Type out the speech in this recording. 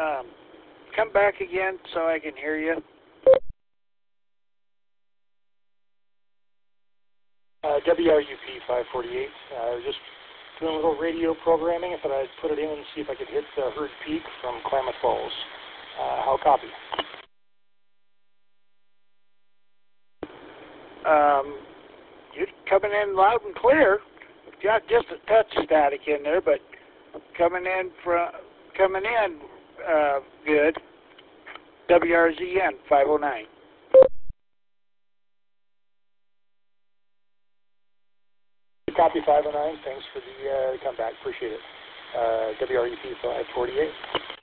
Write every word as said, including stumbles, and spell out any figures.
Um, come back again so I can hear you. Uh, W R U P five forty-eight. Uh, I was just doing a little radio programming. I thought I'd put it in and see if I could hit uh, Herd Peak from Klamath Falls. Uh, how copy? Um, you're coming in loud and clear. You've got just a touch static in there, but coming in from coming in uh, good. W R Z N five oh nine. Copy five oh nine. Thanks for the uh, comeback. Appreciate it. Uh, W R U P five forty-eight.